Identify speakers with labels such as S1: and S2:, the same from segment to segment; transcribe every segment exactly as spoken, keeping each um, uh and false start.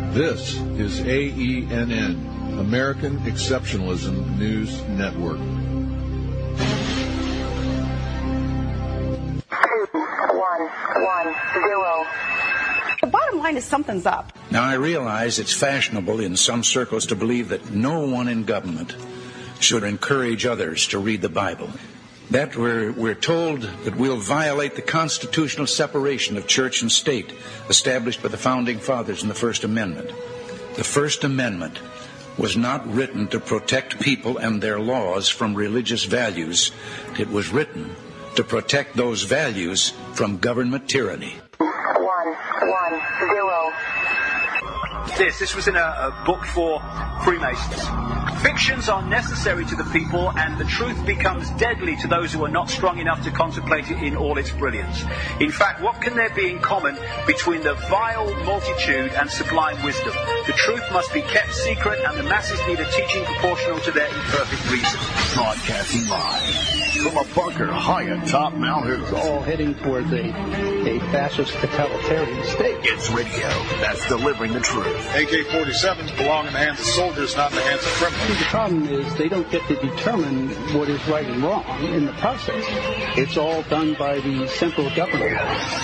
S1: This is A E N N, American Exceptionalism News Network.
S2: One, one, zero.
S3: The bottom line is something's up.
S4: Now, I realize it's fashionable in some circles to believe that no one in government should encourage others to read the Bible. That we're, we're told that we'll violate the constitutional separation of church and state established by the Founding Fathers in the First Amendment. The First Amendment was not written to protect people and their laws from religious values. It was written to protect those values from government tyranny.
S2: One, one, zero.
S5: This, this was in a, a book for Freemasons. Fictions are necessary to the people, and the truth becomes deadly to those who are not strong enough to contemplate it in all its brilliance. In fact, what can there be in common between the vile multitude and sublime wisdom? The truth must be kept secret, and the masses need a teaching proportional to their imperfect reason.
S6: Broadcasting live from a bunker high atop Mount Hood.
S7: All heading towards a, a fascist totalitarian state.
S6: It's radio that's delivering the truth.
S8: A K forty-sevens belong in the hands of soldiers, not in the hands of criminals.
S7: The problem is they don't get to determine what is right and wrong in the process. It's all done by the central government.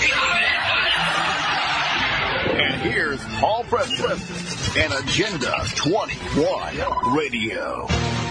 S6: And here's Paul Preston and Agenda twenty-one Radio.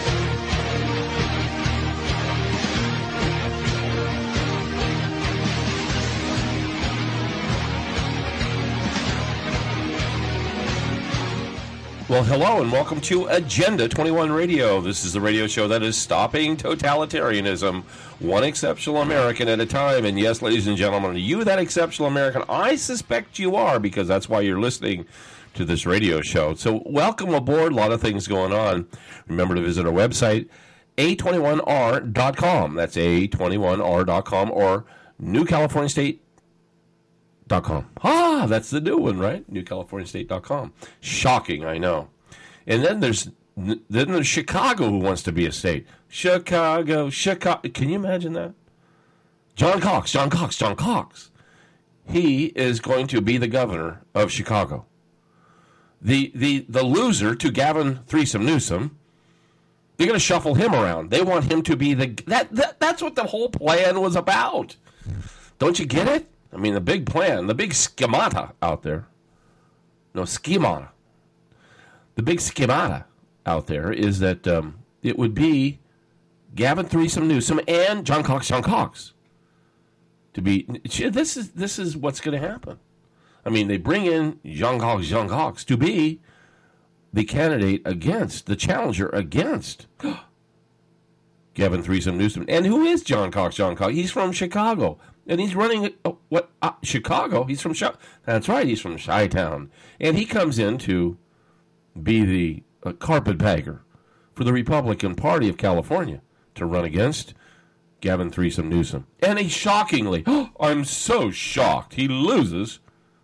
S9: Well, hello and welcome to Agenda twenty-one Radio. This is the radio show that is stopping totalitarianism, one exceptional American at a time. And yes, ladies and gentlemen, are you that exceptional American? I suspect you are, because that's why you're listening to this radio show. So welcome aboard. A lot of things going on. Remember to visit our website, A twenty-one R dot com. That's A twenty-one R dot com or New California State. Dot com. Ah, that's the new one, right? New California State dot com. Shocking, I know. And then there's then there's Chicago, who wants to be a state. Chicago, Chicago. Can you imagine that? John Cox, John Cox, John Cox. He is going to be the governor of Chicago. The the the loser to Gavin Threesome Newsom. They're going to shuffle him around. They want him to be the that, that that's what the whole plan was about. Don't you get it? I mean, the big plan, the big schemata out there. No, schemata. The big schemata out there is that um, it would be Gavin Threesome Newsom and John Cox, John Cox. To be, this is this is what's going to happen. I mean, they bring in John Cox, John Cox to be the candidate against, the challenger against Gavin Threesome Newsom. And who is John Cox, John Cox? He's from Chicago. And he's running, uh, what, uh, Chicago? He's from, Chi- that's right, he's from Chi-Town. And he comes in to be the uh, carpetbagger for the Republican Party of California to run against Gavin Threesome Newsom. And he shockingly, oh, I'm so shocked, he loses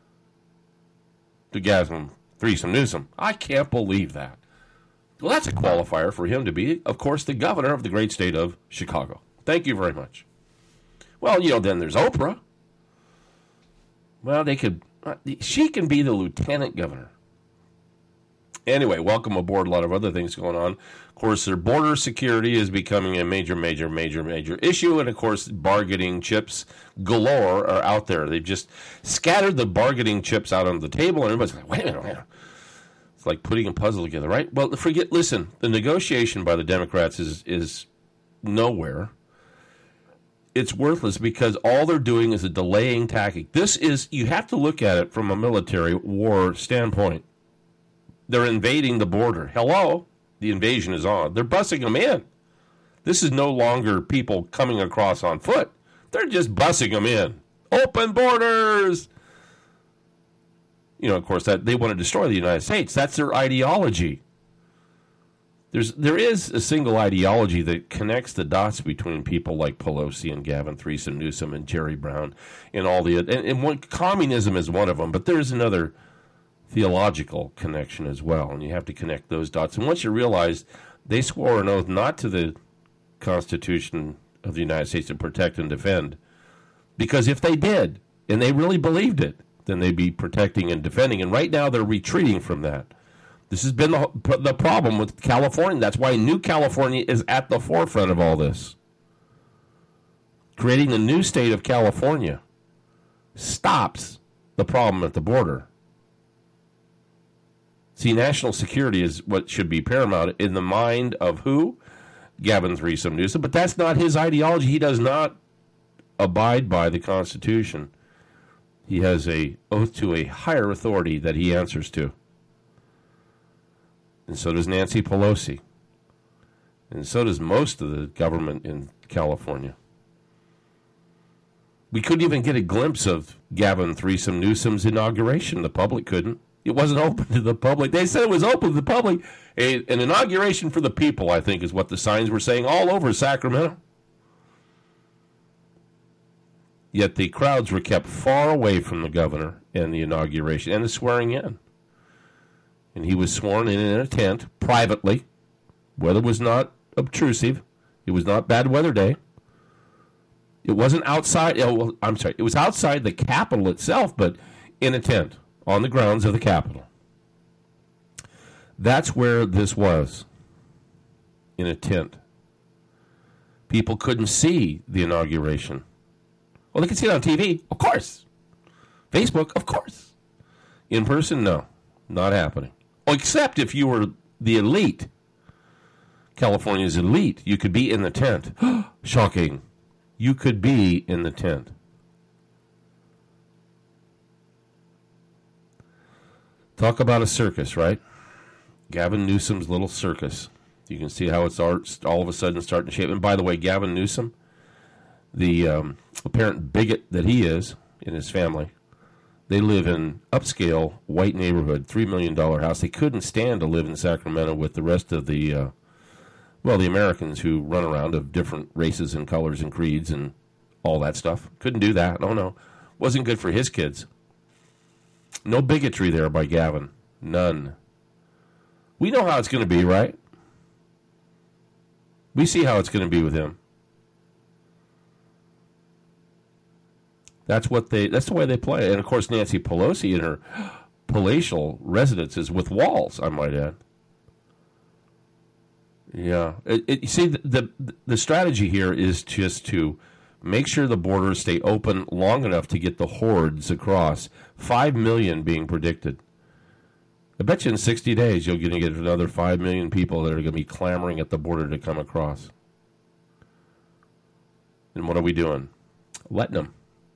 S9: to Gavin Threesome Newsom. I can't believe that. Well, that's a qualifier for him to be, of course, the governor of the great state of Chicago. Thank you very much. Well, you know, then there's Oprah. Well, they could, uh, she can be the lieutenant governor. Anyway, welcome aboard. A lot of other things going on. Of course, their border security is becoming a major, major, major, major issue. And, of course, bargaining chips galore are out there. They've just scattered the bargaining chips out on the table. And everybody's like, wait a minute, wait a minute. It's like putting a puzzle together, right? Well, forget, listen, the negotiation by the Democrats is is nowhere. It's worthless because all they're doing is a delaying tactic. This is, you have to look at it from a military war standpoint. They're invading the border. Hello, the invasion is on. They're bussing them in. This is no longer people coming across on foot. They're just bussing them in. Open borders. You know, of course, that they want to destroy the United States. That's their ideology. There's there is a single ideology that connects the dots between people like Pelosi and Gavin Threesome Newsom and Jerry Brown and all the and, and one, communism is one of them, but there's another theological connection as well, and you have to connect those dots. And once you realize they swore an oath not to the Constitution of the United States to protect and defend, because if they did and they really believed it, then they'd be protecting and defending. And right now they're retreating from that. This has been the, the problem with California. That's why New California is at the forefront of all this. Creating the new state of California stops the problem at the border. See, national security is what should be paramount in the mind of who? Gavin Threesome Newsom. But that's not his ideology. He does not abide by the Constitution. He has a oath to a higher authority that he answers to. And so does Nancy Pelosi. And so does most of the government in California. We couldn't even get a glimpse of Gavin Threesome Newsom's inauguration. The public couldn't. It wasn't open to the public. They said it was open to the public. A, an inauguration for the people, I think, is what the signs were saying all over Sacramento. Yet the crowds were kept far away from the governor and the inauguration and the swearing in. And he was sworn in in a tent, privately. Weather was not obtrusive. It was not bad weather day. It wasn't outside, oh, well, I'm sorry, it was outside the Capitol itself, but in a tent on the grounds of the Capitol. That's where this was, in a tent. People couldn't see the inauguration. Well, they could see it on T V, of course. Facebook, of course. In person, no, not happening. Oh, except if you were the elite, California's elite, you could be in the tent. Shocking. You could be in the tent. Talk about a circus, right? Gavin Newsom's little circus. You can see how it's all of a sudden starting to shape. And by the way, Gavin Newsom, the um, apparent bigot that he is in his family, they live in upscale white neighborhood, three million dollars house. They couldn't stand to live in Sacramento with the rest of the, uh, well, the Americans who run around of different races and colors and creeds and all that stuff. Couldn't do that. Oh, no. Wasn't good for his kids. No bigotry there by Gavin. None. We know how it's going to be, right? We see how it's going to be with him. That's what they. That's the way they play. And, of course, Nancy Pelosi in her palatial residences with walls, I might add. Yeah. It, it, you see, the, the the strategy here is just to make sure the borders stay open long enough to get the hordes across. Five million being predicted. I bet you in sixty days you're going to get another five million people that are going to be clamoring at the border to come across. And what are we doing? Letting them.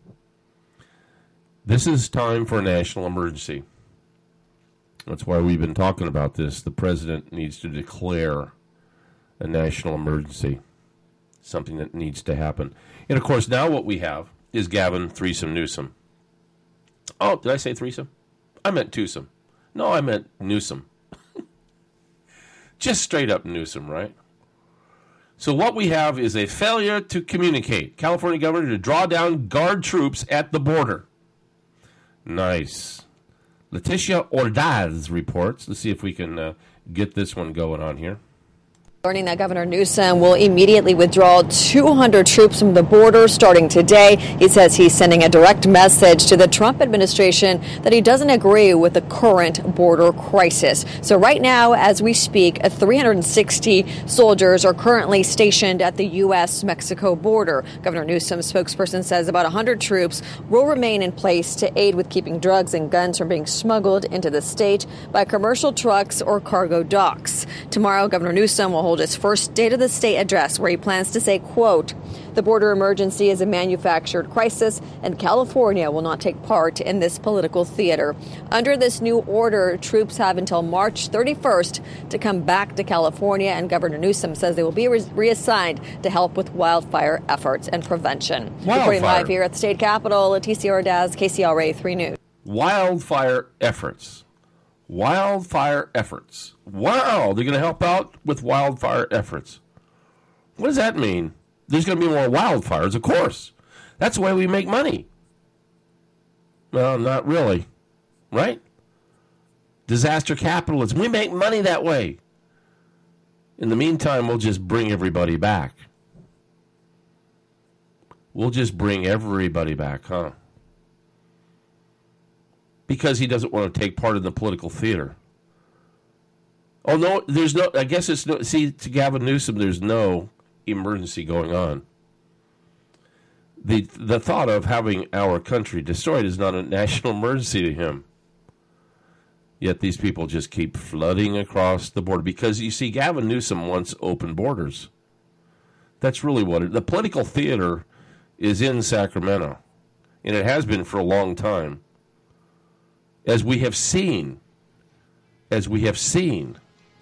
S9: This is time for a national emergency. That's why we've been talking about this. The president needs to declare a national emergency, something that needs to happen. And, of course, now what we have is Gavin Threesome Newsom. Oh, did I say threesome? I meant twosome. No, I meant Newsom. Just straight up Newsom, right? So what we have is a failure to communicate. California governor to draw down guard troops at the border. Nice. Leticia Ordaz reports. Let's see if we can uh, get this one going on here.
S10: Learning that Governor Newsom will immediately withdraw two hundred troops from the border starting today. He says he's sending a direct message to the Trump administration that he doesn't agree with the current border crisis. So right now, as we speak, three hundred sixty soldiers are currently stationed at the U S Mexico border. Governor Newsom's spokesperson says about one hundred troops will remain in place to aid with keeping drugs and guns from being smuggled into the state by commercial trucks or cargo docks. Tomorrow, Governor Newsom will hold his first State of the State address where he plans to say, quote, the border emergency is a manufactured crisis and California will not take part in this political theater. Under this new order, troops have until March thirty-first to come back to California, and Governor Newsom says they will be re- reassigned to help with wildfire efforts and prevention. Wildfire. Reporting live here at the state capitol, Leticia Ordaz, K C R A three News.
S9: Wildfire efforts. Wildfire efforts. Wow, they're going to help out with wildfire efforts. What does that mean? There's going to be more wildfires, of course. That's the way we make money. Well, not really. Right? Disaster capitalism. We make money that way. In the meantime, we'll just bring everybody back. We'll just bring everybody back, huh? because he doesn't want to take part in the political theater. Oh, no, there's no, I guess it's no, see, to Gavin Newsom, there's no emergency going on. The the thought of having our country destroyed is not a national emergency to him. Yet these people just keep flooding across the border because, you see, Gavin Newsom wants open borders. That's really what it, the political theater is in Sacramento, and it has been for a long time. As we have seen, as we have seen,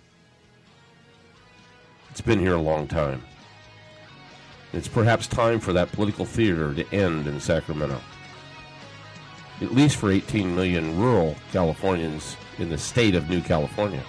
S9: it's been here a long time. It's perhaps time for that political theater to end in Sacramento. At least for eighteen million rural Californians in the state of New California.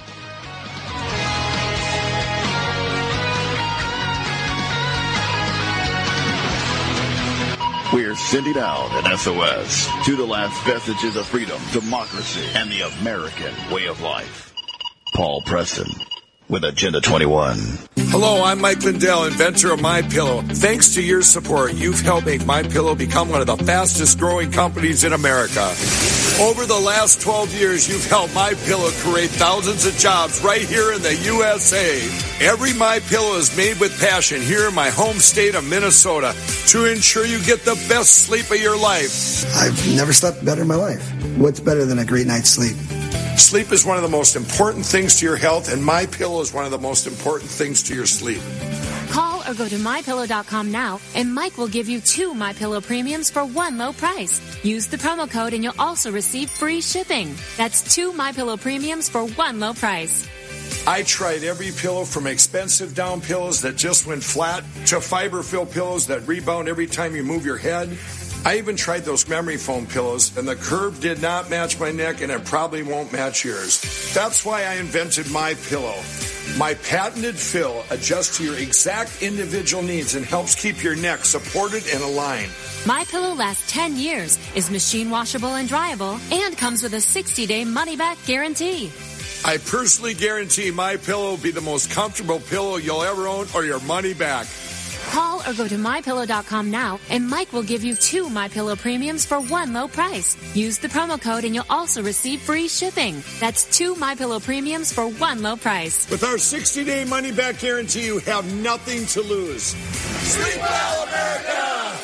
S6: We're sending out an S O S to the last vestiges of freedom, democracy, and the American way of life. Paul Preston with Agenda twenty-one.
S11: Hello, I'm Mike Lindell, inventor of MyPillow. Thanks to your support, you've helped make MyPillow become one of the fastest growing companies in America. Over the last twelve years, you've helped MyPillow create thousands of jobs right here in the U S A. Every MyPillow is made with passion here in my home state of Minnesota to ensure you get the best sleep of your life.
S12: I've never slept better in my life. What's better than a great night's sleep?
S11: Sleep is one of the most important things to your health, and MyPillow is one of the most important things to your sleep.
S13: Call or go to my pillow dot com now, and Mike will give you two MyPillow premiums for one low price. Use the promo code, and you'll also receive free shipping. That's two MyPillow premiums for one low price.
S11: I tried every pillow from expensive down pillows that just went flat to fiber-filled pillows that rebound every time you move your head. I even tried those memory foam pillows, and the curve did not match my neck, and it probably won't match yours. That's why I invented MyPillow. My patented fill adjusts to your exact individual needs and helps keep your neck supported and aligned.
S13: MyPillow lasts ten years, is machine washable and dryable, and comes with a sixty-day money-back guarantee.
S11: I personally guarantee MyPillow will be the most comfortable pillow you'll ever own or your money back.
S13: Call or go to my pillow dot com now, and Mike will give you two MyPillow premiums for one low price. Use the promo code, and you'll also receive free shipping. That's two MyPillow premiums for one low price.
S11: With our sixty-day money-back guarantee, you have nothing to lose. Sleep well, America!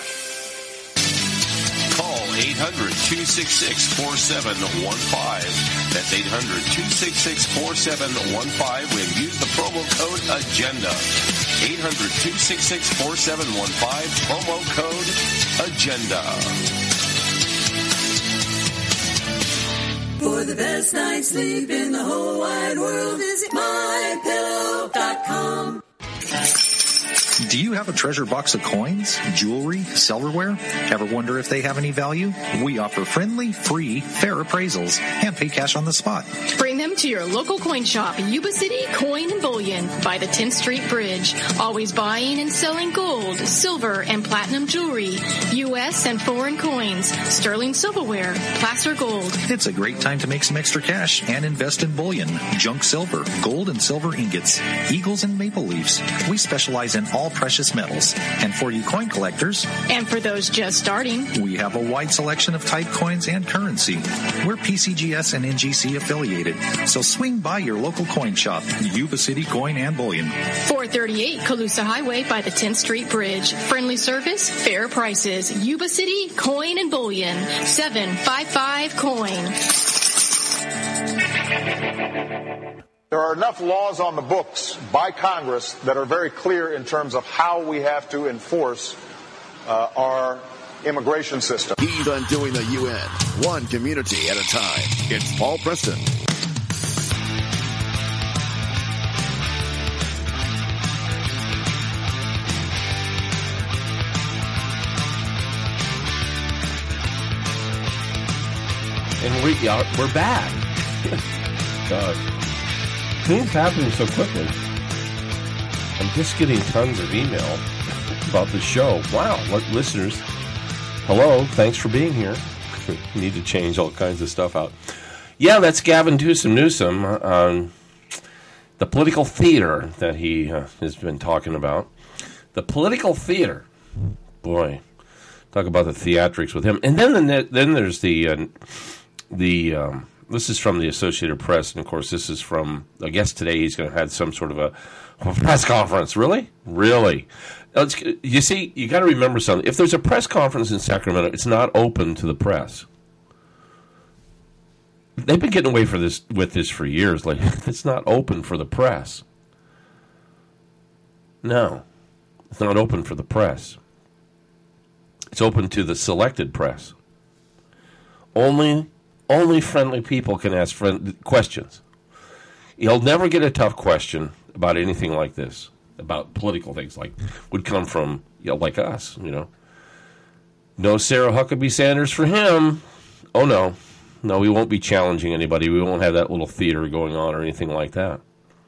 S9: Call eight hundred, two six six, four seven one five. That's eight hundred, two six six, four seven one five. And use the promo code AGENDA. eight hundred, two six six, four seven one five. Promo code AGENDA.
S14: For the best night's sleep in the whole wide world, visit my pillow dot com.
S15: Do you have a treasure box of coins, jewelry, silverware? Ever wonder if they have any value? We offer friendly, free, fair appraisals and pay cash on the spot.
S16: Bring them to your local coin shop, Yuba City Coin and Bullion by the tenth Street Bridge. Always buying and selling gold, silver, and platinum jewelry, U S and foreign coins, sterling silverware, placer gold.
S15: It's a great time to make some extra cash and invest in bullion, junk silver, gold and silver ingots, eagles and maple leaves. We specialize in all precious metals. And for you coin collectors,
S16: and for those just starting,
S15: we have a wide selection of type coins and currency. We're P C G S and N G C affiliated, so swing by your local coin shop, Yuba City Coin and Bullion.
S16: four thirty-eight Colusa Highway by the tenth Street Bridge. Friendly service, fair prices. Yuba City Coin and Bullion. seven five five coin.
S8: There are enough laws on the books by Congress that are very clear in terms of how we have to enforce uh, our immigration system.
S6: He's undoing the U N, one community at a time. It's Paul Preston.
S9: And we, uh, we're back. God. Things happening so quickly. I'm just getting tons of email about the show. Wow, what listeners. Hello, thanks for being here. Need to change all kinds of stuff out. Yeah, that's Gavin Newsom, Newsom on the political theater that he uh, has been talking about. The political theater. Boy, talk about the theatrics with him. And then the, then there's the uh, the um, this is from the Associated Press, and of course, this is from. I guess today he's going to have some sort of a, a press conference. Really, really. Let's, you see, you got to remember something. If there's a press conference in Sacramento, it's not open to the press. They've been getting away for this with this for years. Like, it's not open for the press. No, it's not open for the press. It's open to the selected press. Only, only friendly people can ask friend, questions. You'll never get a tough question about anything like this, about political things, like would come from, you know, like us, you know. No Sarah Huckabee Sanders for him. Oh, no. No, we won't be challenging anybody. We won't have that little theater going on or anything like that.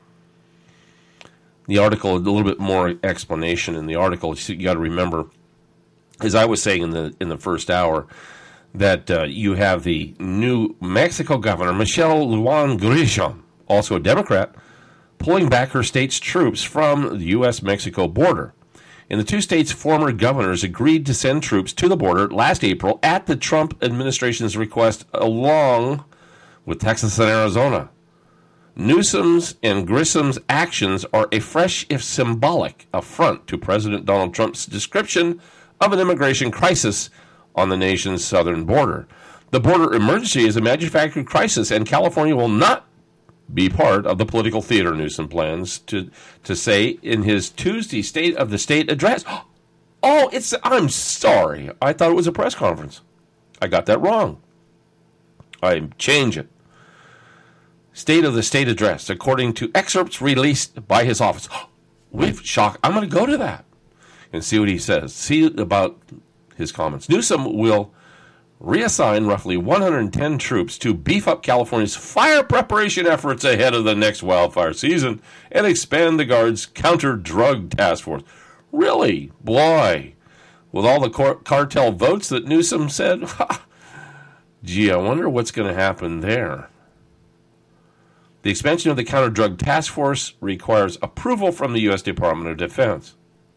S9: The article, a little bit more explanation in the article. You got to remember, as I was saying in the in the first hour, that uh, you have the New Mexico governor, Michelle Lujan Grisham, also a Democrat, pulling back her state's troops from the U S Mexico border. And the two states' former governors agreed to send troops to the border last April at the Trump administration's request, along with Texas and Arizona. Newsom's and Grisham's actions are a fresh, if symbolic, affront to President Donald Trump's description of an immigration crisis on the nation's southern border. The border emergency is a manufactured crisis, and California will not be part of the political theater, Newsom plans to to say in his Tuesday State of the State address. Oh, it's I'm sorry. I thought it was a press conference. I got that wrong. I change it. State of the State address, according to excerpts released by his office. We've shocked. I'm going to go to that and see what he says. See about his comments. Newsom will reassign roughly one hundred ten troops to beef up California's fire preparation efforts ahead of the next wildfire season and expand the Guard's counter-drug task force. Really? Boy. With all the car- cartel votes that Newsom said, gee, I wonder what's going to happen there. The expansion of the counter-drug task force requires approval from the U S Department of Defense.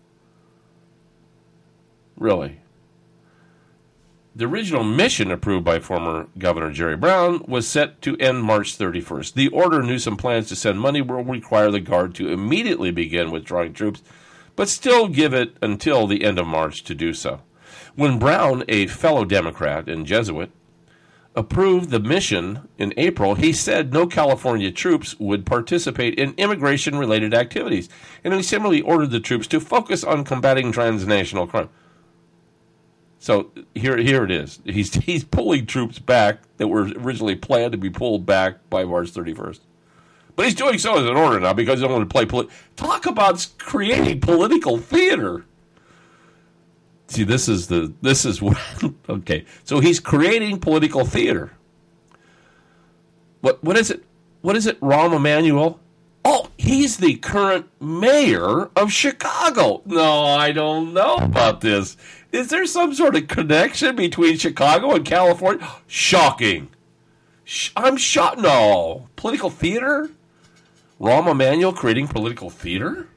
S9: Really? The original mission approved by former Governor Jerry Brown was set to end March thirty-first. The order Newsom plans to send money will require the Guard to immediately begin withdrawing troops, but still give it until the end of March to do so. When Brown, a fellow Democrat and Jesuit, approved the mission in April, he said no California troops would participate in immigration-related activities, and he similarly ordered the troops to focus on combating transnational crime. So here, here it is. He's he's pulling troops back that were originally planned to be pulled back by March thirty-first. But he's doing so as an order now because he don't want to play political. Talk about creating political theater. See, this is the this is what okay. So he's creating political theater. What what is it? What is it? Rahm Emanuel? Oh, he's the current mayor of Chicago. No, I don't know about this. Is there some sort of connection between Chicago and California? Shocking. I'm shocked. No. Political theater? Rahm Emanuel creating political theater?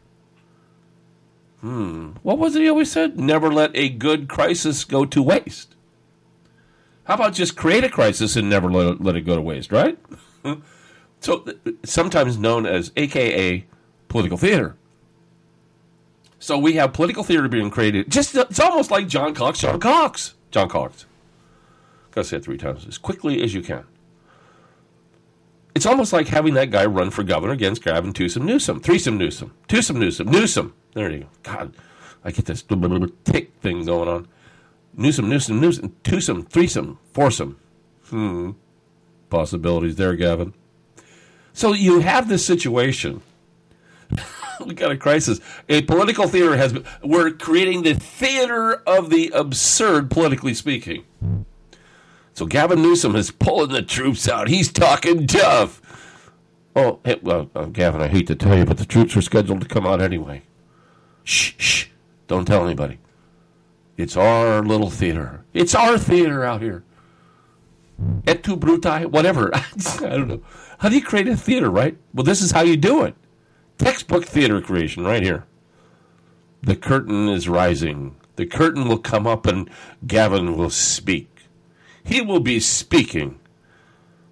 S9: Hmm. What was it he always said? Never let a good crisis go to waste. How about just create a crisis and never let it, let it go to waste, right? So, sometimes known as A K A political theater. So we have political theater being created. Just it's almost like John Cox, John Cox, John Cox. Gotta say it three times as quickly as you can. It's almost like having that guy run for governor against Gavin Newsom, Newsom, threesome Newsom, twosome Newsom, Newsom. There you go. God, I get this tick thing going on. Newsom, Newsom, Newsom, twosome, threesome, foursome. Hmm. Possibilities there, Gavin. So you have this situation. We got a crisis. A political theater has been, we're creating the theater of the absurd, politically speaking. So Gavin Newsom is pulling the troops out. He's talking tough. Oh, hey, well, uh, Gavin, I hate to tell you, but the troops are scheduled to come out anyway. Shh, shh. Don't tell anybody. It's our little theater. It's our theater out here. Et tu, Brutai? Whatever. I don't know. How do you create a theater, right? Well, this is how you do it. Textbook theater creation right here. The curtain is rising. The curtain will come up and Gavin will speak. He will be speaking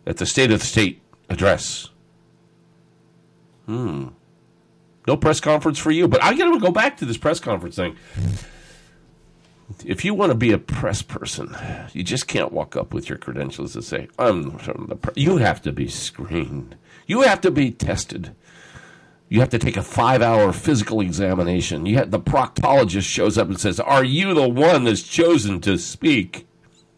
S9: at the State of the State address. Hmm. No press conference for you. But I got to go back to this press conference thing. If you want to be a press person, you just can't walk up with your credentials and say, I'm from the press. You have to be screened. You have to be tested. You have to take a five-hour physical examination. You have, the proctologist shows up and says, are you the one that's chosen to speak?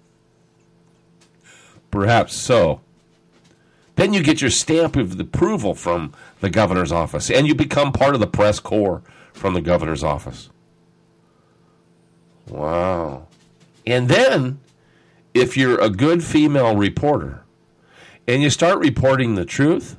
S9: Perhaps so. Then you get your stamp of approval from the governor's office, and you become part of the press corps from the governor's office. Wow. And then, if you're a good female reporter, and you start reporting the truth,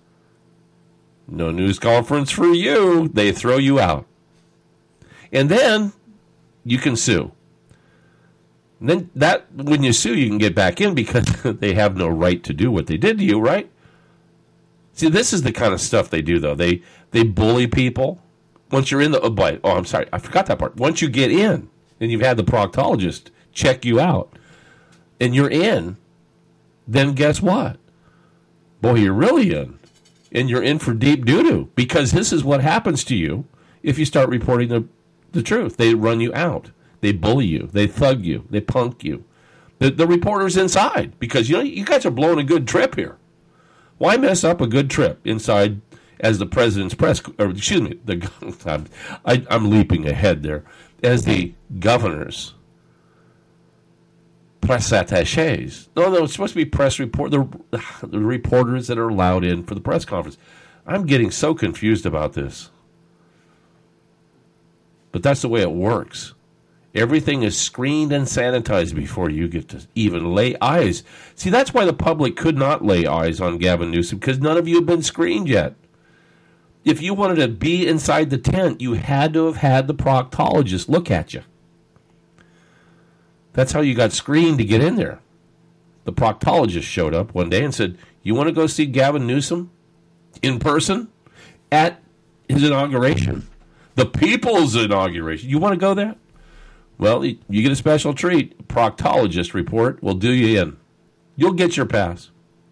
S9: no news conference for you. They throw you out. And then, you can sue. And then that when you sue, you can get back in because they have no right to do what they did to you, right? See, this is the kind of stuff they do, though. They they bully people. Once you're in the... Oh, boy, oh, I'm sorry. I forgot that part. Once you get in, and you've had the proctologist check you out, and you're in, then guess what? Boy, you're really in. And you're in for deep doo-doo. Because this is what happens to you if you start reporting the, the truth. They run you out. They bully you. They thug you. They punk you. The, the reporter's inside because, you know, you guys are blowing a good trip here. Why mess up a good trip inside as the president's press, or excuse me, the I'm, I, I'm leaping ahead there, as the governor's press attachés. No, no, it's supposed to be press report, the, the reporters that are allowed in for the press conference. I'm getting so confused about this. But that's the way it works. Everything is screened and sanitized before you get to even lay eyes. See, that's why the public could not lay eyes on Gavin Newsom, because none of you have been screened yet. If you wanted to be inside the tent, you had to have had the proctologist look at you. That's how you got screened to get in there. The proctologist showed up one day and said, you want to go see Gavin Newsom in person at his inauguration? The people's inauguration. You want to go there? Well, you get a special treat. Proctologist report will do you in. You'll get your pass.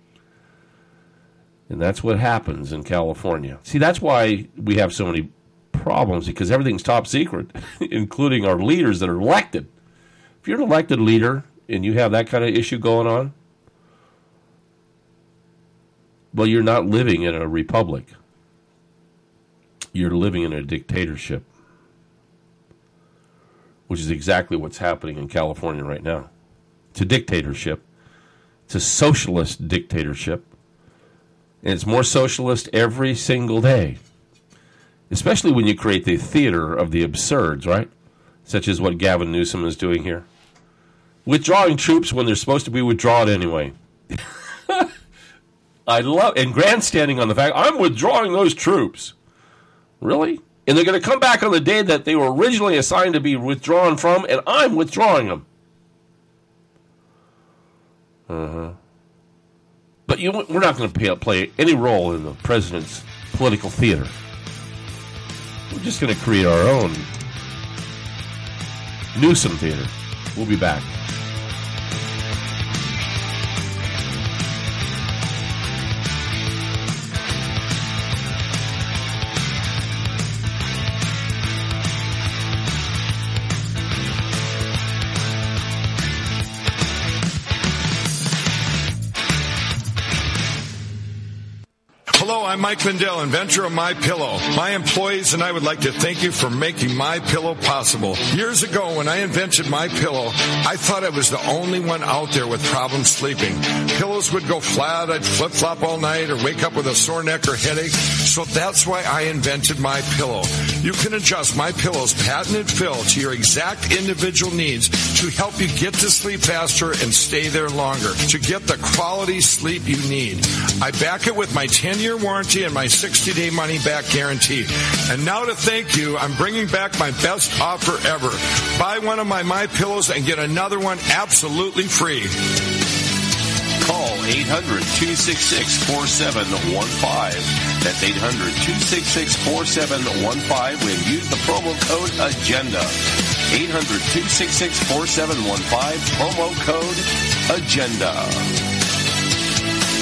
S9: And that's what happens in California. See, that's why we have so many problems, because everything's top secret, including our leaders that are elected. If you're an elected leader and you have that kind of issue going on, well, you're not living in a republic. You're living in a dictatorship, which is exactly what's happening in California right now. It's a dictatorship. It's a socialist dictatorship. And it's more socialist every single day, especially when you create the theater of the absurds, right? Such as what Gavin Newsom is doing here. Withdrawing troops when they're supposed to be withdrawn anyway. I love, and grandstanding on the fact, I'm withdrawing those troops. Really? And they're going to come back on the day that they were originally assigned to be withdrawn from, and I'm withdrawing them. Uh-huh. But you, we're not going to play, play any role in the president's political theater. We're just going to create our own Newsom theater. We'll be back.
S11: Hello, I'm Mike Lindell, inventor of MyPillow. My employees and I would like to thank you for making MyPillow possible. Years ago, when I invented MyPillow, I thought I was the only one out there with problems sleeping. Pillows would go flat, I'd flip-flop all night, or wake up with a sore neck or headache. So that's why I invented MyPillow. You can adjust MyPillow's patented fill to your exact individual needs to help you get to sleep faster and stay there longer, to get the quality sleep you need. I back it with my ten-year warranty and my sixty-day money-back guarantee. And now to thank you, I'm bringing back my best offer ever. Buy one of my MyPillows and get another one absolutely free.
S9: Call eight hundred, two six six, four seven one five. That's eight hundred, two six six, four seven one five and use the promo code AGENDA. eight hundred, two six six, four seven one five, promo code AGENDA.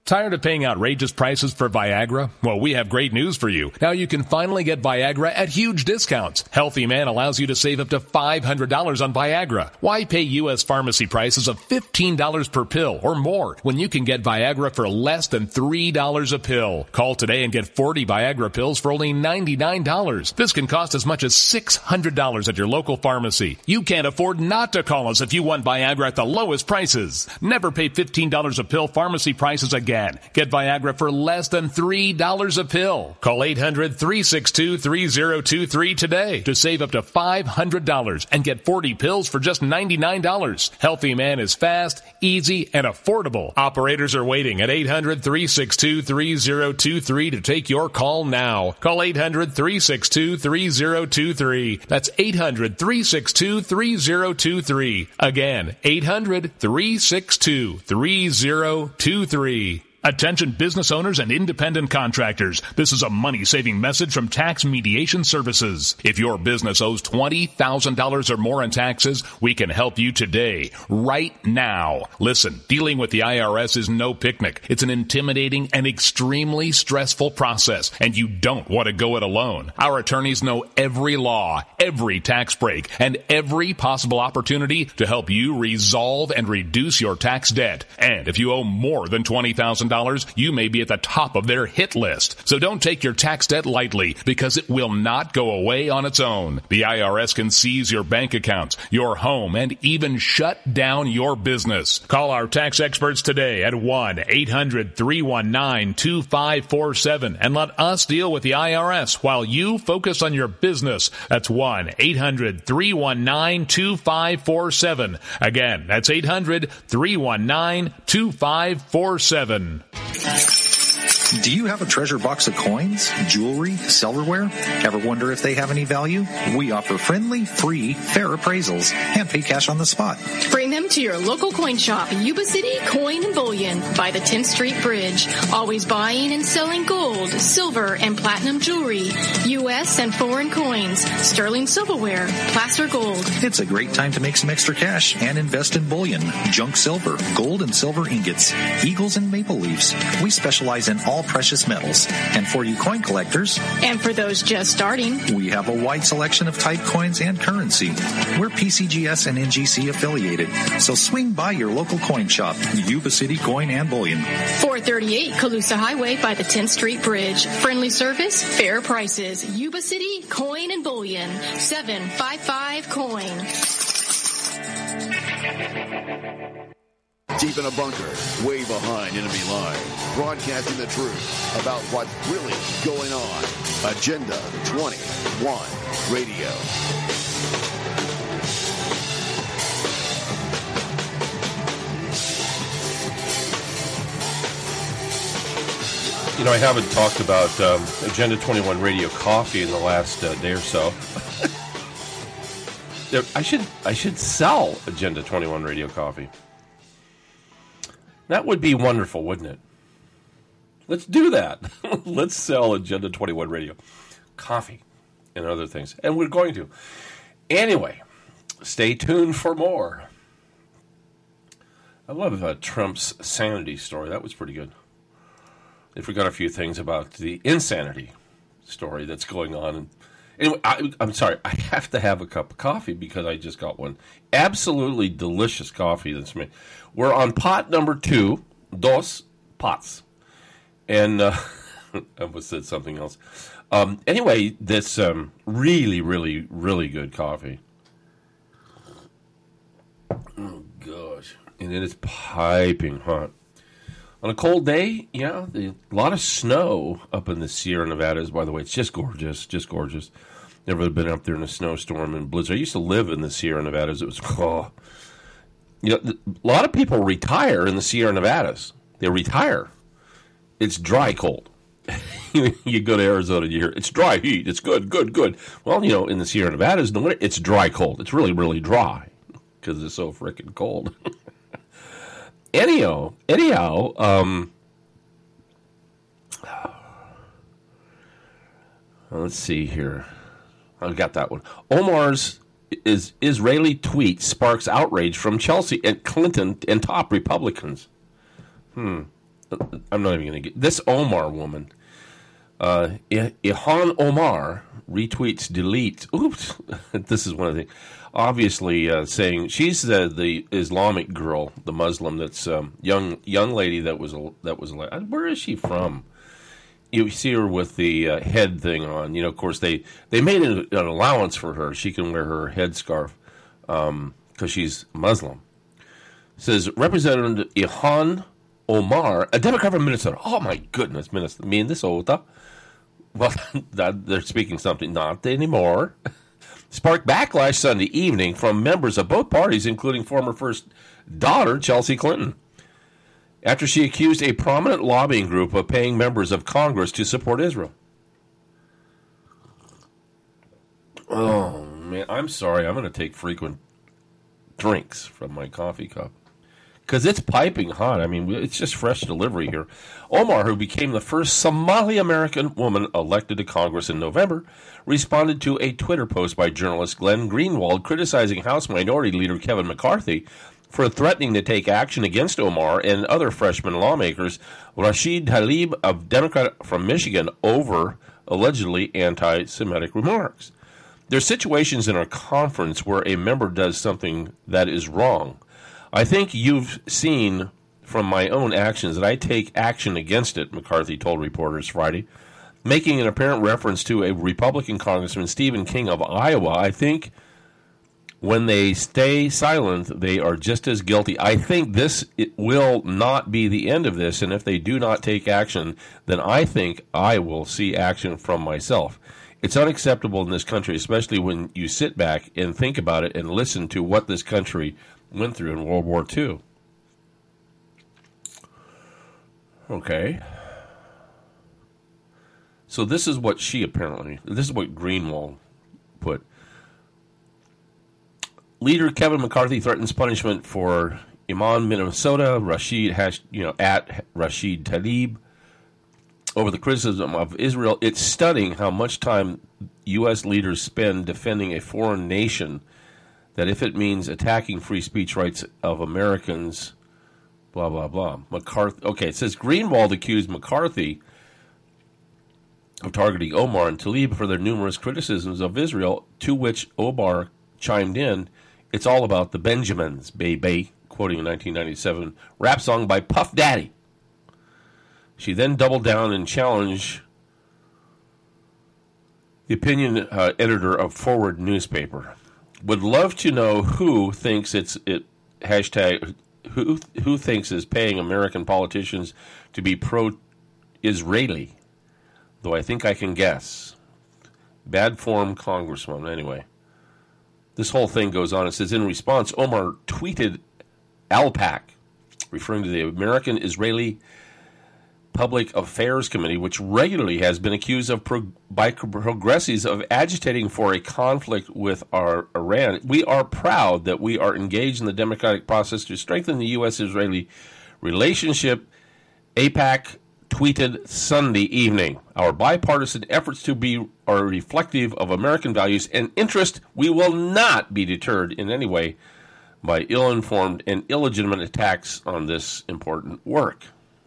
S17: Tired of paying outrageous prices for Viagra? Well, we have great news for you. Now you can finally get Viagra at huge discounts. Healthy Man allows you to save up to five hundred dollars on Viagra. Why pay U S pharmacy prices of fifteen dollars per pill or more when you can get Viagra for less than three dollars a pill? Call today and get forty Viagra pills for only ninety-nine dollars. This can cost as much as six hundred dollars at your local pharmacy. You can't afford not to call us if you want Viagra at the lowest prices. Never pay fifteen dollars a pill pharmacy prices again. Get Viagra for less than three dollars a pill. Call eight hundred, three six two, three zero two three today to save up to five hundred dollars and get forty pills for just ninety-nine dollars. Healthy Man is fast, easy, and affordable. Operators are waiting at eight hundred, three six two, three zero two three to take your call now. Call eight hundred, three six two, three zero two three. That's eight hundred, three six two, three zero two three. Again, eight hundred, three six two, three zero two three. Attention business owners and independent contractors. This is a money-saving message from Tax Mediation Services. If your business owes twenty thousand dollars or more in taxes, we can help you today, right now. Listen, dealing with the I R S is no picnic. It's an intimidating and extremely stressful process, and you don't want to go it alone. Our attorneys know every law, every tax break, and every possible opportunity to help you resolve and reduce your tax debt. And if you owe more than twenty thousand dollars, you may be at the top of their hit list. So don't take your tax debt lightly, because it will not go away on its own. The I R S can seize your bank accounts, your home, and even shut down your business. Call our tax experts today at one eight hundred, three one nine, two five four seven and let us deal with the I R S while you focus on your business. That's one eight hundred, three one nine, two five four seven. Again, that's eight hundred, three one nine, two five four seven.
S15: Do you have a treasure box of coins, jewelry, silverware? Ever wonder if they have any value? We offer friendly, free, fair appraisals and pay cash on the spot.
S16: Bring them to your local coin shop, Yuba City Coin and Bullion by the tenth Street Bridge. Always buying and selling gold, silver, and platinum jewelry, U S and foreign coins, sterling silverware, placer gold.
S15: It's a great time to make some extra cash and invest in bullion, junk silver, gold and silver ingots, eagles and maple leaves. We specialize in all precious metals. And for you coin collectors,
S16: and for those just starting,
S15: we have a wide selection of type coins and currency. We're P C G S and N G C affiliated, so swing by your local coin shop, Yuba City Coin and Bullion.
S16: four thirty-eight Colusa Highway by the tenth Street Bridge. Friendly service, fair prices. Yuba City Coin and Bullion. seven five five coin.
S6: Deep in a bunker, way behind enemy line, broadcasting the truth about what's really going on. Agenda twenty-one Radio.
S9: You know, I haven't talked about um, Agenda twenty-one Radio coffee in the last uh, day or so. I should I should sell Agenda twenty-one Radio coffee. That would be wonderful, wouldn't it? Let's do that. Let's sell Agenda twenty-one Radio coffee and other things. And we're going to. Anyway, stay tuned for more. I love uh, Trump's sanity story. That was pretty good. They forgot a few things about the insanity story that's going on. Anyway, I, I'm sorry. I have to have a cup of coffee because I just got one. Absolutely delicious coffee that's made. We're on pot number two, dos pots. And uh, I almost said something else. Um, anyway, this um, really, really, really good coffee. Oh, gosh. And it is piping hot. On a cold day, yeah, the, a lot of snow up in the Sierra Nevadas, by the way. It's just gorgeous, just gorgeous. Never been up there in a snowstorm and blizzard. I used to live in the Sierra Nevadas. It was, oh. You know, a lot of people retire in the Sierra Nevadas. They retire. It's dry cold. You go to Arizona and you hear, it's dry heat. It's good, good, good. Well, you know, in the Sierra Nevadas, it's dry cold. It's really, really dry because it's so freaking cold. Anyhow, anyhow, um, let's see here. I got that one. Omar's is Israeli tweet sparks outrage from Chelsea and Clinton and top Republicans. Hmm. I'm not even going to get this Omar woman. Uh, Ilhan Omar retweets, delete. Oops, this is one of the obviously uh, saying she's the, the Islamic girl, the Muslim that's um, young young lady that was that was where is she from? You see her with the uh, head thing on. You know, of course they they made an, an allowance for her. She can wear her headscarf because um, she's Muslim. It says Representative Ilhan Omar, a Democrat from Minnesota. Oh my goodness, Minnesota, Minnesota. Well, they're speaking something, not anymore. Sparked backlash Sunday evening from members of both parties, including former first daughter Chelsea Clinton, after she accused a prominent lobbying group of paying members of Congress to support Israel. Oh, man, I'm sorry. I'm going to take frequent drinks from my coffee cup. Because it's piping hot. I mean, it's just fresh delivery here. Omar, who became the first Somali-American woman elected to Congress in November, responded to a Twitter post by journalist Glenn Greenwald criticizing House Minority Leader Kevin McCarthy for threatening to take action against Omar and other freshman lawmakers, Rashid Tlaib, a Democrat from Michigan, over allegedly anti-Semitic remarks. There are situations in our conference where a member does something that is wrong. I think you've seen from my own actions that I take action against it, McCarthy told reporters Friday, making an apparent reference to a Republican Congressman, Stephen King of Iowa. I think when they stay silent, they are just as guilty. I think this it will not be the end of this, and if they do not take action, then I think I will see action from myself. It's unacceptable in this country, especially when you sit back and think about it and listen to what this country went through in World War Two. Okay. So this is what she apparently, this is what Greenwald put. Leader Kevin McCarthy threatens punishment for Imam Minnesota, Rashid, hash, you know, at Rashid Tlaib, over the criticism of Israel. It's stunning how much time U S leaders spend defending a foreign nation that if it means attacking free speech rights of Americans, blah, blah, blah. McCarthy. Okay, it says Greenwald accused McCarthy of targeting Omar and Tlaib for their numerous criticisms of Israel, to which Omar chimed in, "It's all about the Benjamins, baby," quoting a nineteen ninety-seven rap song by Puff Daddy. She then doubled down and challenged the opinion uh, editor of Forward newspaper. Would love to know who thinks it's it hashtag who who thinks is paying American politicians to be pro-Israeli. Though I think I can guess. Bad form congressman. Anyway, this whole thing goes on. It says in response, Omar tweeted ALPAC, referring to the American Israeli Public Affairs Committee, which regularly has been accused of pro- by progressives of agitating for a conflict with our Iran. We are proud that we are engaged in the democratic process to strengthen the U S-Israeli relationship, AIPAC tweeted Sunday evening. Our bipartisan efforts to be are reflective of American values and interest. We will not be deterred in any way by ill-informed and illegitimate attacks on this important work.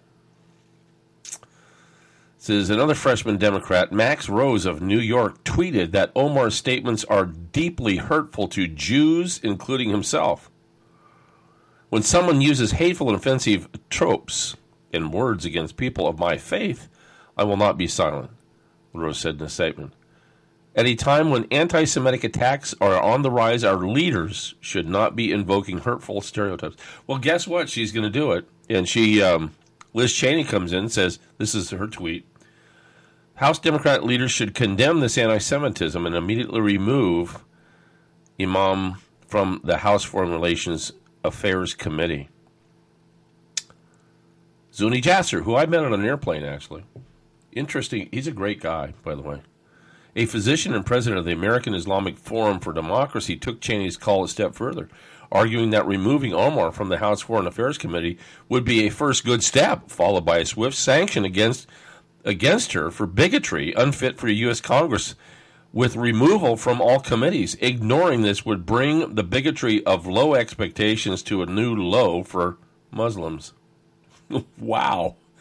S9: Says another freshman Democrat, Max Rose of New York, tweeted that Omar's statements are deeply hurtful to Jews, including himself. When someone uses hateful and offensive tropes and words against people of my faith, I will not be silent, Rose said in a statement. At a time when anti-Semitic attacks are on the rise, our leaders should not be invoking hurtful stereotypes. Well, guess what? She's going to do it. And she, um, Liz Cheney comes in and says, this is her tweet, House Democrat leaders should condemn this anti-Semitism and immediately remove Imam from the House Foreign Relations Affairs Committee. Zuni Jasser, who I met on an airplane, actually. Interesting. He's a great guy, by the way. A physician and president of the American Islamic Forum for Democracy took Cheney's call a step further, arguing that removing Omar from the House Foreign Affairs Committee would be a first good step, followed by a swift sanction against against her for bigotry unfit for U S Congress, with removal from all committees. Ignoring this would bring the bigotry of low expectations to a new low for Muslims. Wow.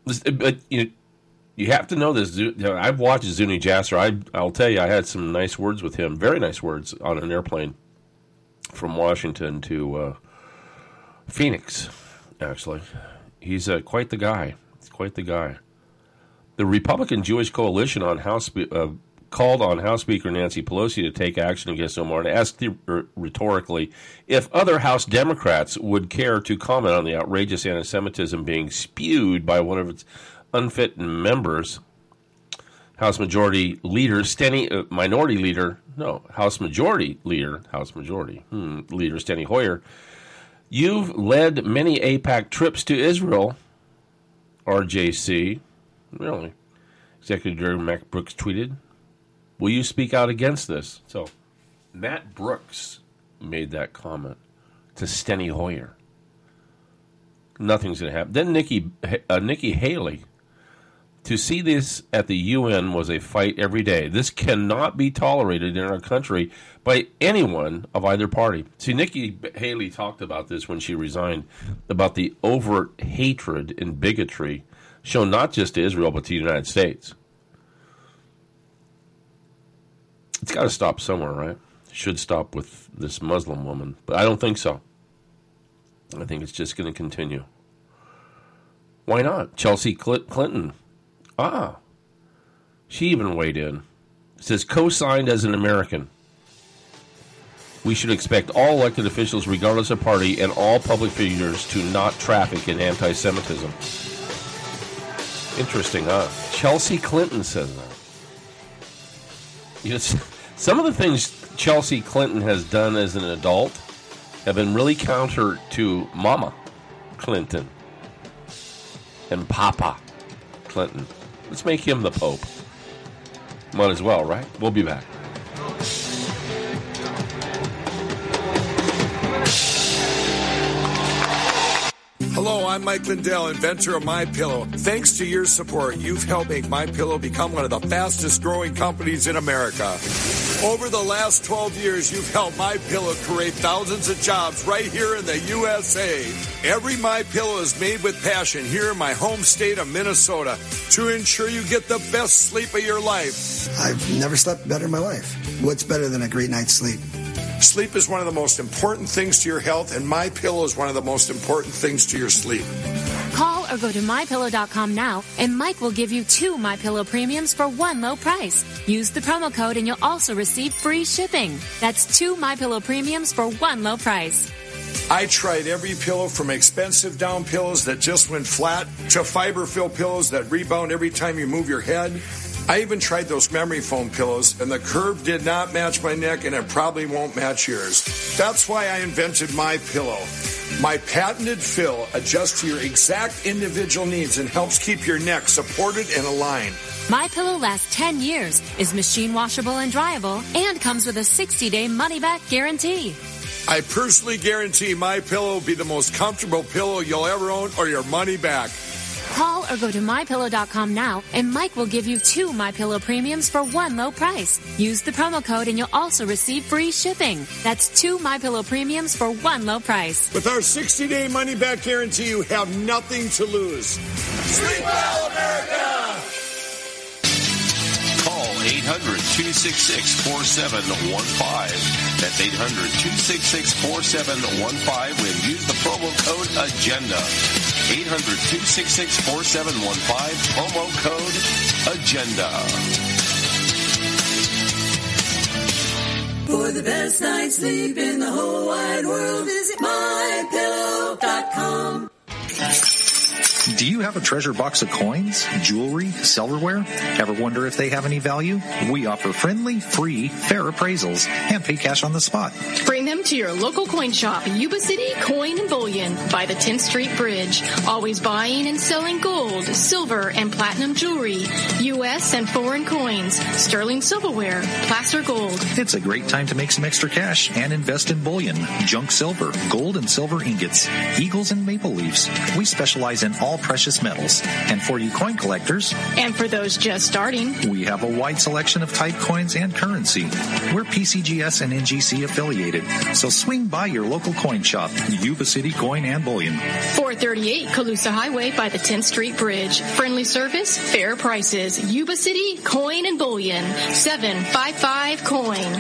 S9: This, but you know, you have to know this. You know, I've watched Zuni Jasser. I, I'll tell you, I had some nice words with him, very nice words, on an airplane from Washington to uh, Phoenix, actually. He's uh, quite the guy. He's quite the guy. The Republican Jewish Coalition on House uh, called on House Speaker Nancy Pelosi to take action against Omar and asked the, uh, rhetorically if other House Democrats would care to comment on the outrageous anti-Semitism being spewed by one of its unfit members. House Majority Leader, Steny, uh, Minority Leader, no, House Majority Leader, House Majority hmm, Leader Steny Hoyer, you've led many AIPAC trips to Israel, R J C. Really? Executive Director Matt Brooks tweeted, will you speak out against this? So, Matt Brooks made that comment to Steny Hoyer. Nothing's going to happen. Then Nikki, uh, Nikki Haley, to see this at the U N was a fight every day. This cannot be tolerated in our country by anyone of either party. See, Nikki Haley talked about this when she resigned, about the overt hatred and bigotry shown not just to Israel but to the United States. It's got to stop somewhere, right? It should stop with this Muslim woman, but I don't think so. I think it's just going to continue. Why not? Chelsea Clinton. Ah, she even weighed in. It says, co-signed as an American. We should expect all elected officials, regardless of party, and all public figures to not traffic in anti-Semitism. Interesting, huh? Chelsea Clinton says that. You know, some of the things Chelsea Clinton has done as an adult have been really counter to Mama Clinton and Papa Clinton. Let's make him the Pope. Might as well, right? We'll be back.
S11: Hello, I'm Mike Lindell, inventor of MyPillow. Thanks to your support, you've helped make MyPillow become one of the fastest growing companies in America. Over the last twelve years, you've helped MyPillow create thousands of jobs right here in the U S A. Every MyPillow is made with passion here in my home state of Minnesota to ensure you get the best sleep of your life.
S12: I've never slept better in my life. What's better than a great night's sleep?
S11: Sleep is one of the most important things to your health, and MyPillow is one of the most important things to your sleep.
S13: Call or go to my pillow dot com now, and Mike will give you two MyPillow premiums for one low price. Use the promo code, and you'll also receive free shipping. That's two MyPillow premiums for one low price.
S11: I tried every pillow from expensive down pillows that just went flat to fiber-filled pillows that rebound every time you move your head. I even tried those memory foam pillows, and the curve did not match my neck, and it probably won't match yours. That's why I invented MyPillow. My patented fill adjusts to your exact individual needs and helps keep your neck supported and aligned.
S13: MyPillow lasts ten years, is machine washable and dryable, and comes with a sixty-day money-back guarantee.
S11: I personally guarantee MyPillow will be the most comfortable pillow you'll ever own, or your money back.
S13: Call or go to my pillow dot com now, and Mike will give you two MyPillow premiums for one low price. Use the promo code, and you'll also receive free shipping. That's two MyPillow premiums for one low price.
S11: With our sixty-day money-back guarantee, you have nothing to lose. Sleep well, America!
S9: Call eight hundred, two six six, four seven one five. That's eight hundred, two six six, four seven one five and use the promo code AGENDA. eight hundred, two six six, four seven one five, promo code AGENDA.
S14: For the best night's sleep in the whole wide world, visit my pillow dot com.
S15: Do you have a treasure box of coins, jewelry, silverware? Ever wonder if they have any value? We offer friendly, free, fair appraisals and pay cash on the spot.
S16: Bring them to your local coin shop, Yuba City Coin and Bullion, by the tenth Street Bridge. Always buying and selling gold, silver, and platinum jewelry, U S and foreign coins, sterling silverware, placer gold.
S15: It's a great time to make some extra cash and invest in bullion, junk silver, gold and silver ingots, eagles and maple leaves. We specialize in all precious metals. And for you coin collectors,
S16: and for those just starting,
S15: we have a wide selection of type coins and currency. We're P C G S and N G C affiliated, so swing by your local coin shop, Yuba City Coin and Bullion.
S16: four thirty-eight Colusa Highway by the tenth Street Bridge. Friendly service, fair prices. Yuba City Coin and Bullion. seven five five coin.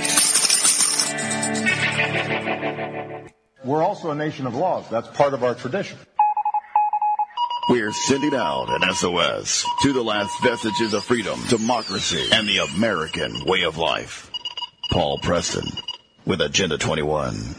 S8: We're also a nation of laws. That's part of our tradition.
S6: We're sending out an S O S to the last vestiges of freedom, democracy, and the American way of life. Paul Preston with Agenda twenty-one.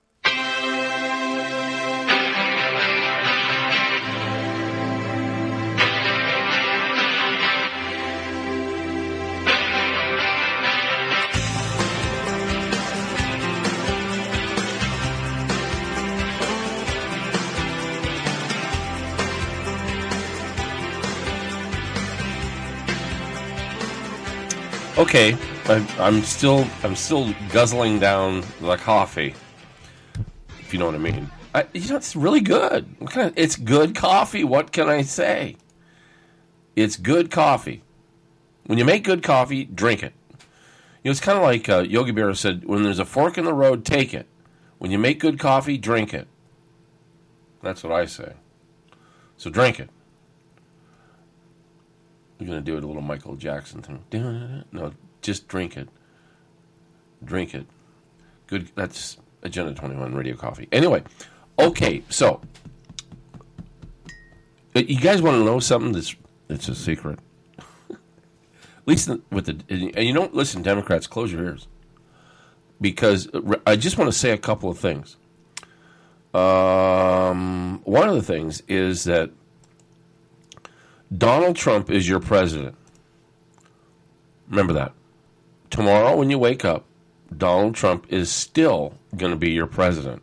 S9: Okay, I, I'm still I'm still guzzling down the coffee, if you know what I mean. I, you know, it's really good. What kind of, it's good coffee. What can I say? It's good coffee. When you make good coffee, drink it. You know, it's kind of like uh, Yogi Berra said, when there's a fork in the road, take it. When you make good coffee, drink it. That's what I say. So drink it. You're going to do it a little Michael Jackson thing. No, just drink it. Drink it. Good. That's Agenda twenty-one Radio Coffee. Anyway, okay, so you guys want to know something that's it's a secret? At least with the and you don't listen, Democrats, close your ears, because I just want to say a couple of things. Um, one of the things is that Donald Trump is your president. Remember that. Tomorrow when you wake up, Donald Trump is still going to be your president.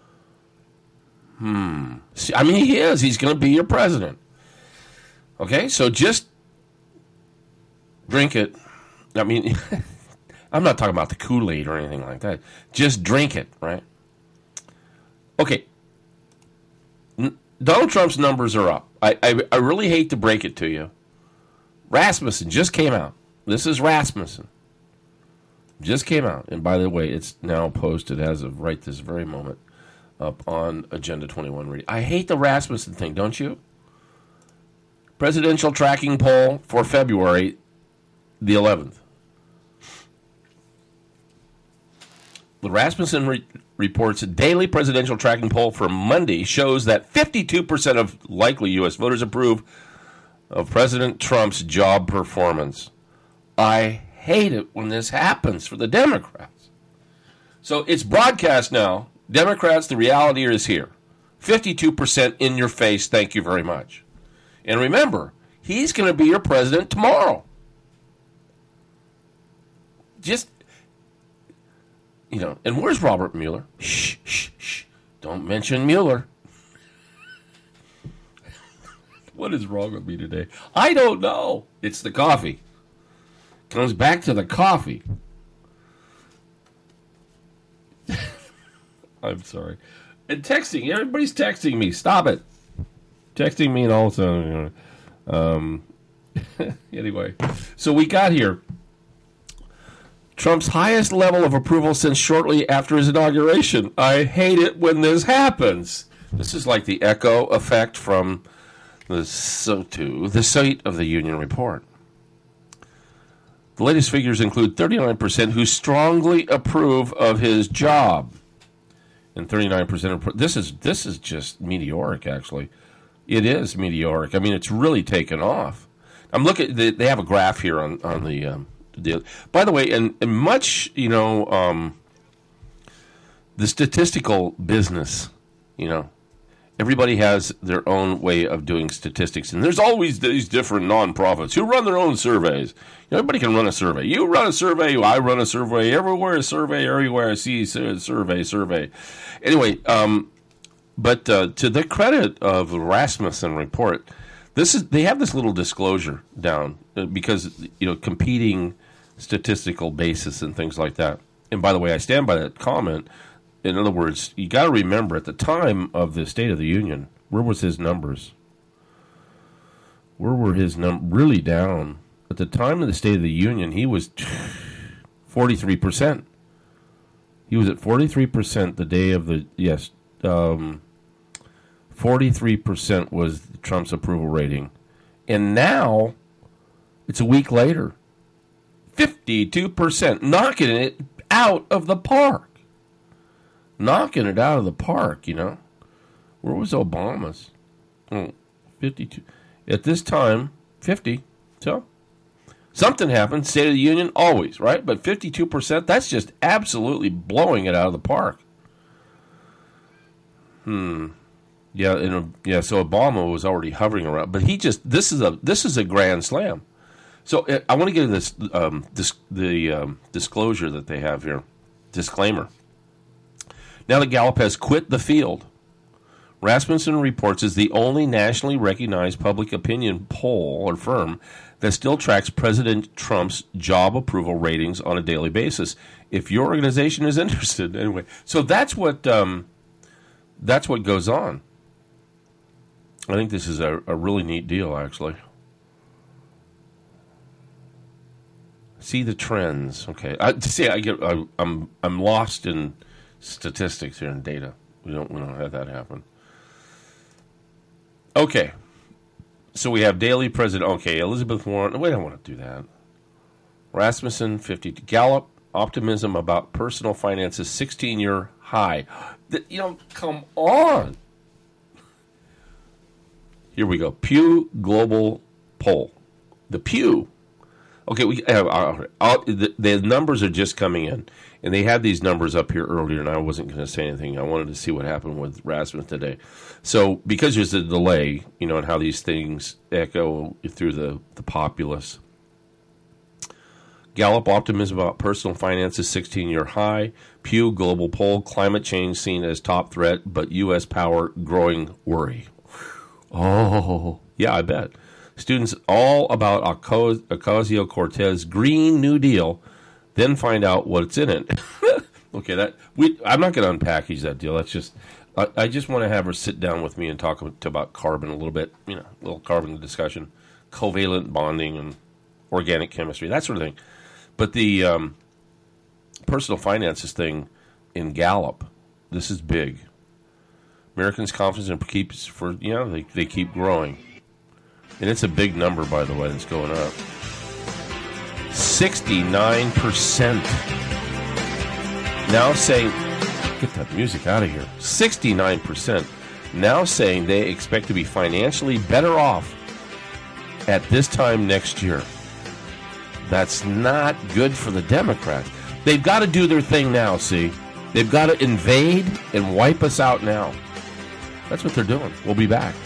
S9: Hmm. See, I mean, he is. He's going to be your president. Okay? So just drink it. I mean, I'm not talking about the Kool-Aid or anything like that. Just drink it, right? Okay. Donald Trump's numbers are up. I, I I really hate to break it to you. Rasmussen just came out. This is Rasmussen. Just came out. And by the way, it's now posted as of right this very moment up on Agenda twenty-one Radio. I hate the Rasmussen thing, don't you? Presidential tracking poll for February the eleventh. The Rasmussen re- reports a daily presidential tracking poll for Monday shows that fifty-two percent of likely U S voters approve of President Trump's job performance. I hate it when this happens for the Democrats. So it's broadcast now. Democrats, the reality is here. fifty-two percent in your face, thank you very much. And remember, he's going to be your president tomorrow. Just... You know, and where's Robert Mueller? Shh, shh, shh. Don't mention Mueller. What is wrong with me today? I don't know. It's the coffee. Comes back to the coffee. I'm sorry. And texting. Everybody's texting me. Stop it. Texting me and all of a sudden. Um, anyway. So we got here. Trump's highest level of approval since shortly after his inauguration. I hate it when this happens. This is like the echo effect from the S O T U, the State of the Union report. The latest figures include thirty-nine percent who strongly approve of his job. And thirty-nine percent of, this is this is just meteoric, actually. It is meteoric. I mean, it's really taken off. I'm looking, they, they have a graph here on, on the... Um, The, by the way, in, in much, you know, um, the statistical business, you know, everybody has their own way of doing statistics. And there's always these different nonprofits who run their own surveys. You know, everybody can run a survey. You run a survey, I run a survey, everywhere a survey, everywhere I see a survey, survey. Anyway, um, but uh, to the credit of the Rasmussen report, this is they have this little disclosure down uh, because, you know, competing statistical basis and things like that. And by the way, I stand by that comment. In other words, you got to remember at the time of the State of the Union, where was his numbers? where were his num really down? At the time of the State of the Union, he was forty-three percent. He was at forty-three percent the day of the, yes, um, forty-three percent was Trump's approval rating. And now, it's a week later, fifty-two percent, knocking it out of the park. Knocking it out of the park, you know. Where was Obama's? Oh, fifty-two. At this time, fifty. So, something happened. State of the Union, always, right? But fifty-two percent, that's just absolutely blowing it out of the park. Hmm. Yeah, and, yeah. So Obama was already hovering around, but he just this is a this is a grand slam. So uh, I want to give this um, this the um, disclosure that they have here, disclaimer. Now that Gallup has quit the field, Rasmussen Reports is the only nationally recognized public opinion poll or firm that still tracks President Trump's job approval ratings on a daily basis. If your organization is interested, anyway. So that's what um, that's what goes on. I think this is a, a really neat deal, actually. See the trends. Okay, I, see, I get. I, I'm I'm lost in statistics here and data. We don't we don't have that happen. Okay, so we have daily president. Okay, Elizabeth Warren. Wait, I don't want to do that. Rasmussen fifty. Gallup optimism about personal finances sixteen-year high. The, you know, come on. Here we go. Pew Global Poll. The Pew. Okay, we uh, uh, uh, the, the numbers are just coming in, and they had these numbers up here earlier, and I wasn't going to say anything. I wanted to see what happened with Rasmussen today. So, because there's a delay, you know, and how these things echo through the, the populace. Gallup optimism about personal finances sixteen-year high. Pew Global Poll, climate change seen as top threat, but U S power growing worry. Oh, yeah, I bet. Students all about Ocasio-Cortez Green New Deal, then find out what's in it. Okay, that we. I'm not going to unpackage that deal. That's just. I, I just want to have her sit down with me and talk about carbon a little bit. You know, a little carbon discussion, covalent bonding, and organic chemistry, that sort of thing. But the um, personal finances thing in Gallup, this is big. Americans' confidence keeps for you know they they keep growing. And it's a big number, by the way, that's going up. sixty-nine percent. Now saying, get that music out of here. sixty-nine percent now saying they expect to be financially better off at this time next year. That's not good for the Democrats. They've got to do their thing now, see? They've got to invade and wipe us out now. That's what they're doing. We'll be back.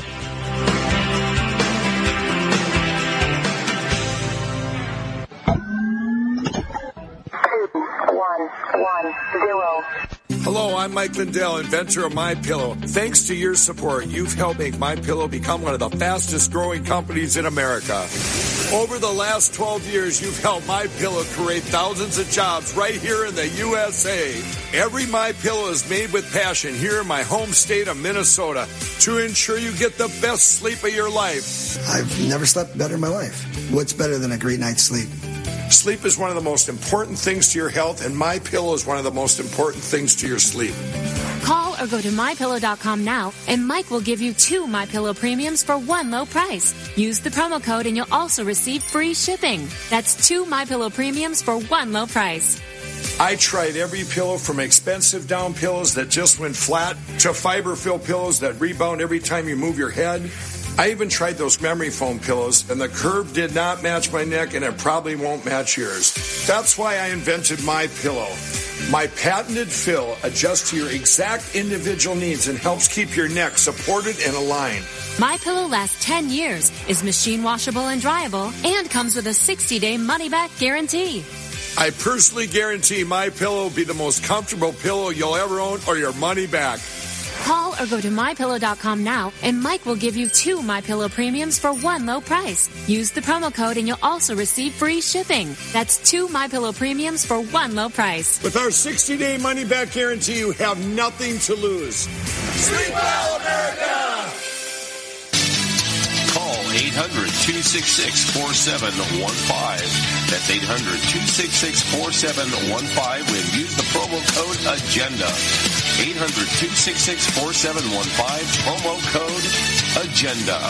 S2: One, zero.
S11: Hello, I'm Mike Lindell, inventor of MyPillow. Thanks to your support, you've helped make MyPillow become one of the fastest growing companies in America. Over the last twelve years, you've helped MyPillow create thousands of jobs right here in the U S A. Every MyPillow is made with passion here in my home state of Minnesota to ensure you get the best sleep of your life.
S12: I've never slept better in my life. What's better than a great night's sleep?
S11: Sleep is one of the most important things to your health, and MyPillow is one of the most important things to your sleep.
S13: Call or go to my pillow dot com now, and Mike will give you two MyPillow premiums for one low price. Use the promo code, and you'll also receive free shipping. That's two MyPillow premiums for one low price.
S11: I tried every pillow from expensive down pillows that just went flat to fiber-filled pillows that rebound every time you move your head. I even tried those memory foam pillows, and the curve did not match my neck, and it probably won't match yours. That's why I invented MyPillow. My patented fill adjusts to your exact individual needs and helps keep your neck supported and aligned.
S13: MyPillow lasts ten years, is machine washable and dryable, and comes with a sixty-day money-back guarantee.
S11: I personally guarantee MyPillow will be the most comfortable pillow you'll ever own or your money back.
S13: Call or go to my pillow dot com now, and Mike will give you two MyPillow premiums for one low price. Use the promo code, and you'll also receive free shipping. That's two MyPillow premiums for one low price.
S11: With our sixty-day money-back guarantee, you have nothing to lose. Sleep well, America!
S9: Call eight hundred, two six six, four seven one five. That's eight hundred, two six six, four seven one five. And use the promo code AGENDA. eight hundred, two six six, four seven one five. Promo code AGENDA.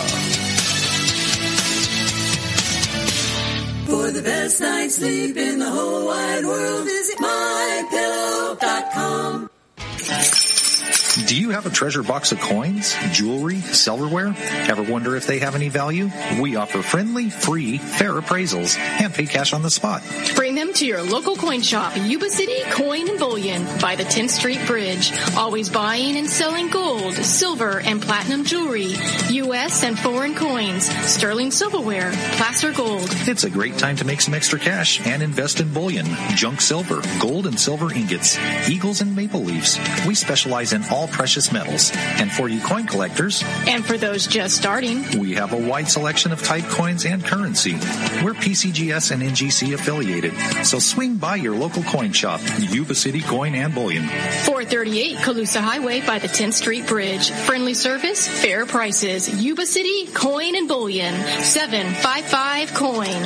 S14: For the best night's sleep in the whole wide world, visit my pillow dot com.
S15: Do you have a treasure box of coins, jewelry, silverware? Ever wonder if they have any value? We offer friendly, free, fair appraisals and pay cash on the spot.
S16: Bring them to your local coin shop, Yuba City Coin and Bullion, by the tenth Street Bridge. Always buying and selling gold, silver, and platinum jewelry, U S and foreign coins, sterling silverware, placer gold.
S15: It's a great time to make some extra cash and invest in bullion, junk silver, gold and silver ingots, eagles and maple leaves. We specialize in all precious metals. And for you coin collectors,
S16: and for those just starting,
S15: we have a wide selection of type coins and currency. We're P C G S and N G C affiliated, so swing by your local coin shop, Yuba City Coin and Bullion.
S16: four thirty-eight Colusa Highway by the tenth Street Bridge. Friendly service, fair prices. Yuba City Coin and Bullion. seven five five coin.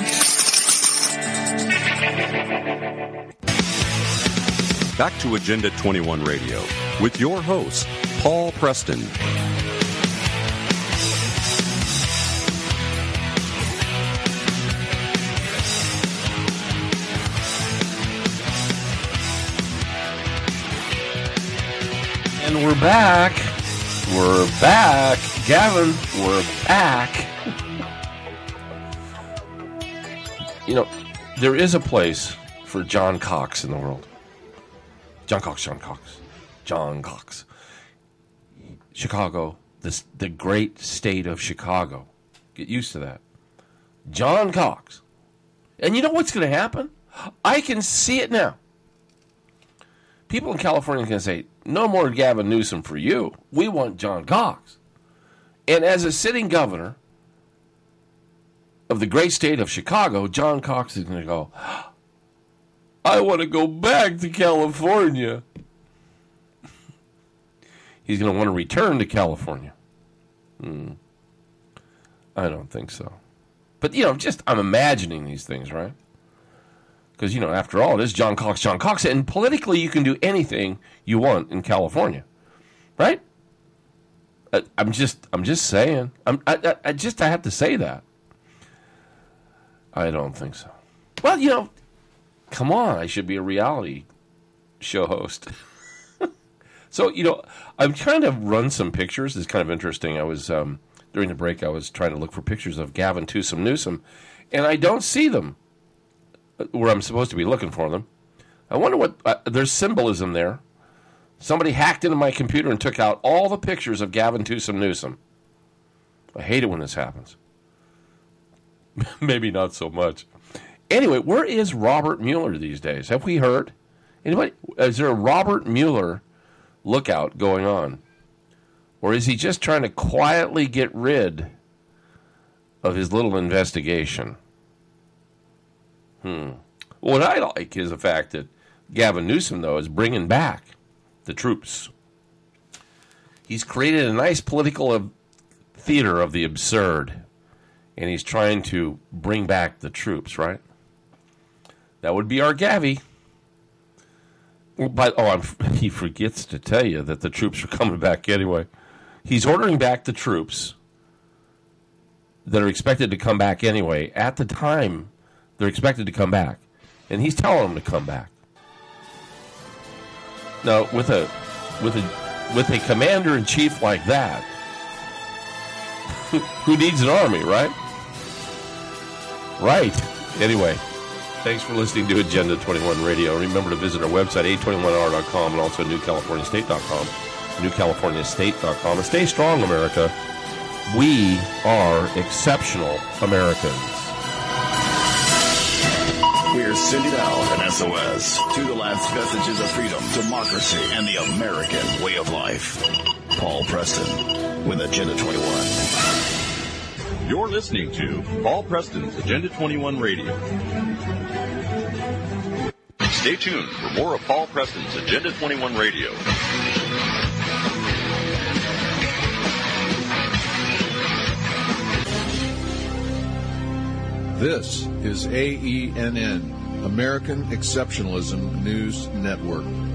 S18: Back to Agenda twenty-one Radio with your host, Paul Preston.
S9: And we're back. We're back. Gavin, we're back. You know, there is a place for John Cox in the world. John Cox, John Cox, John Cox. Chicago, this, the great state of Chicago. Get used to that. John Cox. And you know what's going to happen? I can see it now. People in California can say, no more Gavin Newsom for you. We want John Cox. And as a sitting governor of the great state of Chicago, John Cox is going to go, I want to go back to California. He's going to want to return to California. Hmm. I don't think so. But, you know, just I'm imagining these things, right? Because, you know, after all, it is John Cox, John Cox. And politically, you can do anything you want in California, right? I, I'm just I'm just saying. I'm, I, I, I just I have to say that. I don't think so. Well, you know, come on, I should be a reality show host. So, you know, I'm trying to run some pictures. It's kind of interesting. I was, um, during the break, I was trying to look for pictures of Gavin Newsom Newsom, and I don't see them where I'm supposed to be looking for them. I wonder what, uh, there's symbolism there. Somebody hacked into my computer and took out all the pictures of Gavin Newsom Newsom. I hate it when this happens. Maybe not so much. Anyway, where is Robert Mueller these days? Have we heard? Anybody? Is there a Robert Mueller lookout going on? Or is he just trying to quietly get rid of his little investigation? Hmm. What I like is the fact that Gavin Newsom, though, is bringing back the troops. He's created a nice political theater of the absurd, and he's trying to bring back the troops, right? That would be our Gavi. But, oh, I'm, he forgets to tell you that the troops are coming back anyway. He's ordering back the troops that are expected to come back anyway at the time they're expected to come back. And he's telling them to come back. Now, with a with a with a commander-in-chief like that, who needs an army, right? Right. Anyway, thanks for listening to Agenda twenty-one Radio. Remember to visit our website, A twenty-one R dot com, and also New California State dot com, New California State dot com. And stay strong, America. We are exceptional Americans.
S6: We're sending out an S O S to the last vestiges of freedom, democracy, and the American way of life. Paul Preston with Agenda twenty-one.
S19: You're listening to Paul Preston's Agenda twenty-one Radio. Stay tuned for more of Paul Preston's Agenda twenty-one Radio.
S1: This is A E N N, American Exceptionalism News Network.